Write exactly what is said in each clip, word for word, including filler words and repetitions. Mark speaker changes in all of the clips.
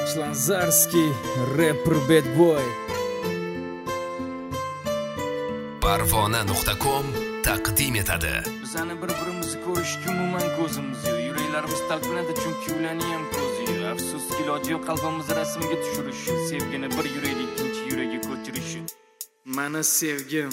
Speaker 1: Chlanzarskiy, rapper bad boy.
Speaker 2: Parvona nuqta com taqdim etadi.
Speaker 3: Bizani bir-birimizni ko'rishga umuman ko'zimiz yo'q. Yuraklarimiz talpinadi chunki ularning ham ko'zi yo'q. Afsuski iloji yo'q qalbimizni rasmga tushirishi, sevgini bir yurakdan ikkinchi yurakka ko'chirishi. Mani sevgim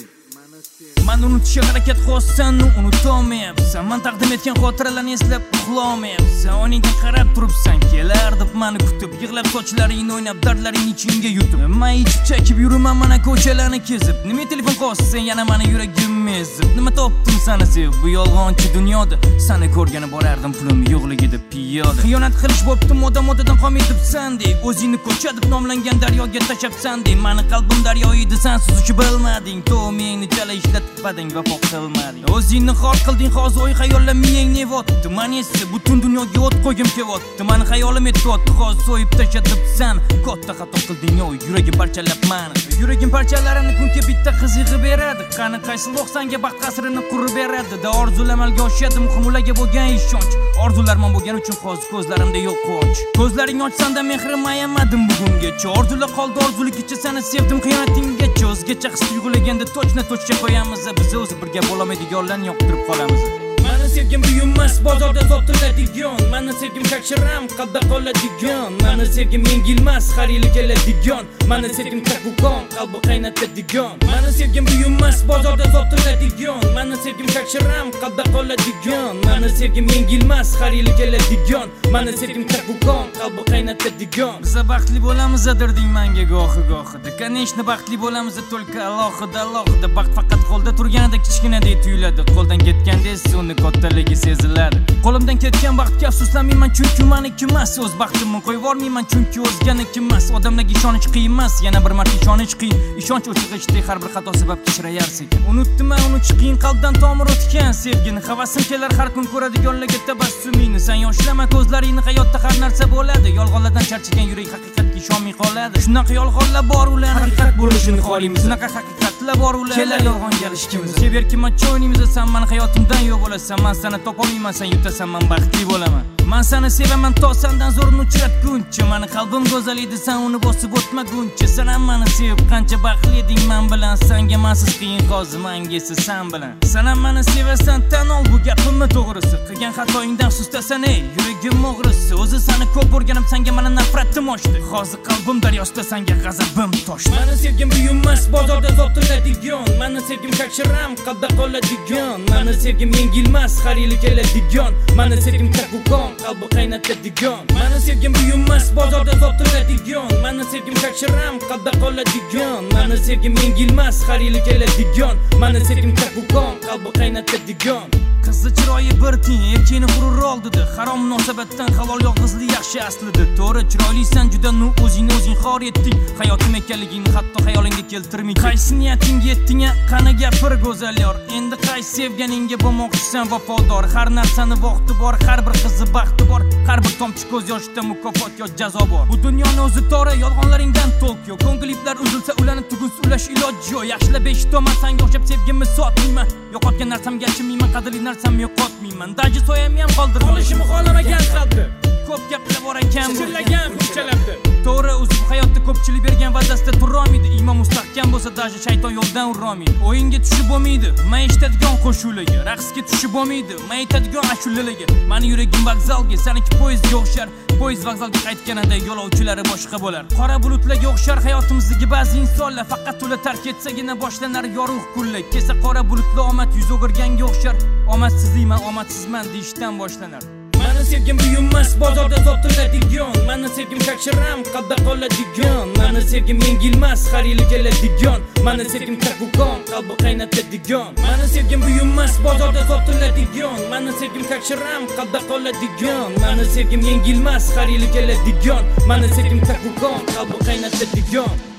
Speaker 3: Man unutishga harakat qilsan, unutolmayapsan. Men taqdim etgan xotiralarni eslab uxlamayapsan. Oningga qarab turibsan, kelar deb meni kutib, yig'lab sochlaringni o'ynab, dardlaring ichingga yutib. Men ichib chakib yuraman mana ko'chalarni kezib. Nima telefon qilsan, yana meni yuragim ezib. Nima topdim seni sevib bu yolg'onchi dunyoda? Seni ko'rgani borardim pulim yo'qligida piyoda. Xiyonat qilish bo'ptim, odam-odadan qolmay debsan-dek. O'zingni ko'cha deb nomlangan daryoga tashlabsan-dek. Meni qalbim daryo edi, sen suzishni bilmading. To'mingni chala ishlatib badang vafo qilmading. O'zingni xor qilding, hozir o'y xayollar miyang nevotdi. Men esa butun dunyoga o't qo'ygim kelyapti. Meni xayolim etdi, hozir so'yib tashladibsan. Katta xato qilding, yo'q, yuragim parchalab meni. Yuragim parchalarini kunga bitta qiz yig'ib beradi. Qani qaysi lo'qsanga baxt qasrini qurib beradi. Da orzular amalga oshadi, muhim ularga bo'lgan ishonch. Orzularman bo'lgani uchun hozir ko'zlarimda yo'q quvonch. Ko'zlaring ochsanda mehrim ayamadim bugungacha. Orzular qoldi, orzuligicha seni sevdim xiyonatinggacha. O'zgacha his tuyg'ulaganda to'chna to'chga qo'yamiz. Biz o'zi birga bo'lolmaydiganlarni yoqtirib qolamiz. Meni sevgim buyummas, bozorda sotiladigan. Meni sevgim kakshiram, qalbda qoladigan. Meni sevgim yengilmas, har yili keladigan. Meni sevgim kakukon, qalbi qaynatadigan. Meni sevgim buyummas, bozorda sotiladigan. Meni sevgim kakshiram, qalbda qoladigan. Meni sevgim yengilmas, har yili keladigan. Meni sevgim kakukon, qalbi qaynatadigan. Biz baxtli bo'lamiz derding menga gohi-gohida. Конечно, baxtli bo'lamiz, только alohida alohida. Baxt faqat qo'lda turganida kichkinadek tuyuladi. Qo'ldan ketganda esa uni kattaligi seziladi. Qo'limdan ketgan baxtga afsuslanmayman chunki meniki emas. O'z baxtimni qo'yib yormayman chunki o'zganiki emas. Odamlarga ishonish qiyin emas, yana bir marta ishonish qiyin. Ishonch o'chig'ichdek har bir xato sabab kechirayarsiz. Unutdim men uni chiqin qalbdan tomir o'tgan sevgini. Havasim kelar har kun ko'radiganlarga tabassumingni. Sen yoshlama ko'zlaringni, hayotda har narsa bo'ladi. Yolg'onlardan charchagan yurak haqiqatga ishonmay qoladi. Shunaqa yolg'onlar bor, ular haqiqat bo'lishini xohlaymiz. Shunaqa haqiqatlar bor, ular kelar yolg'onga alishkimiz. Severki macho o'ynaymiz, sen meni hayotimdan yo'q bo'lasan. Men seni topolmayman, sen yutasan, men baxtli bo'laman. Men seni sevaman to sendan zo'rini uchratguncha. Meni qalbim go'zal edi, sen uni bosib o'tmaguncha. Sen ham meni sevib qancha baxtli eding men bilan. Senga mensiz qiyin hozir, menga esa sen bilan. Sen ham meni sevasan, tan ol bu gapimni to'g'risi. Qilgan xatoingdan afsusdasan, ey yuragim o'g'risi. O'zi seni ko'p o'rganib, senga meni nafratim oshdi. Hozir qalbim daryosida senga g'azabim toshdi. Meni sevgim buyummas, bozorda sotiladigan. Meni sevgim kakshiram, qalbda qoladigan. Meni sevgim yengilmas, har yili keladigan. Meni sevgim kakukon, qalbi qaynatadigan. Meni sevgim buyummas, bozorda sotiladigan. Meni sevgim kakshiram, qalbda qoladigan. Meni sevgim yengilmas, har yili keladigan. Meni sevgim kakukon, qalbi qaynatadigan. Qizni chiroyi bir tiyin, erkini g'urur oldida. Harom munosabatdan halol yolg'izlik yaxshi aslida. To'g'ri, chiroylisan juda, nu o'zingni o'zing xor etding. Hayotim ekanligingni hatto xayolingga keltirmay. Qaysi niyatingga yetding-a? Qani gapir go'zal yor. Endi qaysi sevganingga bo'lmoqchisan vafodor. Har narsani vaqti bor, har bir qizi baxti bor. Har bir tomchi ko'z yoshida mukofot yo jazo bor. Bu dunyoni o'zi tora, yolg'onlaringdan to'q yo'q. Ko'ngillar uzilsa, ularni tugunsa ulash iloji yo'q. Yaxshilab eshitaman, senga o'xshab sevgimni sotmayman. Yo'qotgan narsamga achinmayman, qadrli narsamni yo'qotmayman. Daji soyamni ham qoldirib qolishimni xohlamagan qalbi. Ko'p gaplar bor ekan, chirlagan ko'chalarda. To'g'ri, o'zi bu hayotda ko'pchilik bergan va'dasida turolmaydi. Iymon mustahkam bo'lsa, daji shayton yo'ldan urolmaydi. O'yinga tushib bo'lmaydi, men eshitadigan qo'shularga. Raqsga tushib bo'lmaydi, men aytadigan ashulalarga. Meni yuragim vokzalga, seniki poyezdga o'xshar. Poyezd vokzalga qaytganida yo'lovchilari boshqa bo'lar. Qora bulutlarga o'xshar hayotimizdagi ba'zi insonlar. Faqat ular tark etsagina boshlanar yorug' kunlar. Kelsa qora bulutlar omad yuz o'girganga o'xshar. Omadsizlikman, omadsizman deyishdan boshlanar. Meni sevgim buyummas, bozorda sotiladigan. Meni sevgim kakshiram, qalbda qoladigan. Meni sevgim yengilmas, har yili keladigan. Meni sevgim kakukon, qalbi qaynatadigan. Meni sevgim buyummas, bozorda sotiladigan. Meni sevgim kakshiram, qalbda qoladigan. Meni sevgim yengilmas, har yili keladigan. Meni sevgim kakukon, qalbi qaynatadigan.